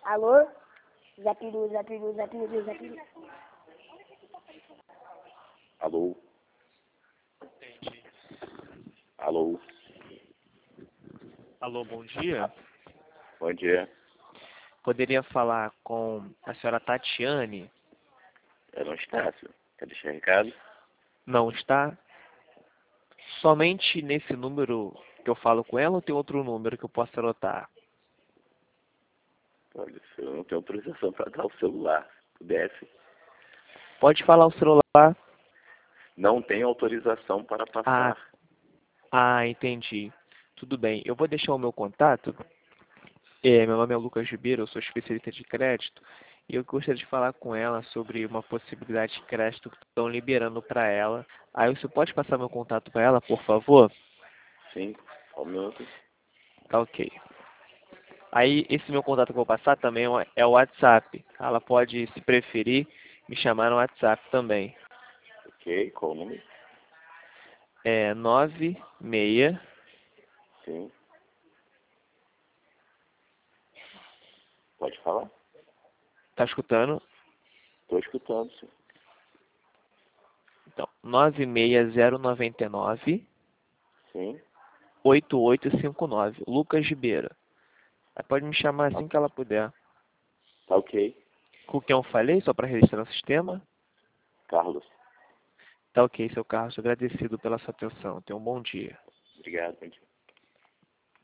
Alô? Zapiru, zapiru, zapiru, zapiru. Alô? Alô? Alô, bom dia. Bom dia. Poderia falar com a senhora Tatiane? Eu não está, senhor. Quer deixar recado? Não está? Somente nesse número que eu falo com ela ou tem outro número que eu possa anotar? Olha, o senhor não tem autorização para dar o celular. Se pudesse. Pode falar o celular. Não tem autorização para passar. Entendi. Tudo bem. Eu vou deixar o meu contato. Meu nome é Lucas Ribeiro, eu sou especialista de crédito. E eu gostaria de falar com ela sobre uma possibilidade de crédito que estão liberando para ela. Aí você pode passar meu contato para ela, por favor? Sim, só um minuto. Tá ok. Aí esse meu contato que eu vou passar também é o WhatsApp. Ela pode, se preferir, me chamar no WhatsApp também. Ok, qual o número? É 96. Sim. Pode falar? Tá escutando? Estou escutando, senhor. Então, 96099 Sim. 8859. Lucas Ribeiro. Aí pode me chamar assim que ela puder. Tá ok. Com quem eu falei, só para registrar no sistema? Carlos. Tá ok, seu Carlos. Agradecido pela sua atenção. Tenha um bom dia. Obrigado, bom dia.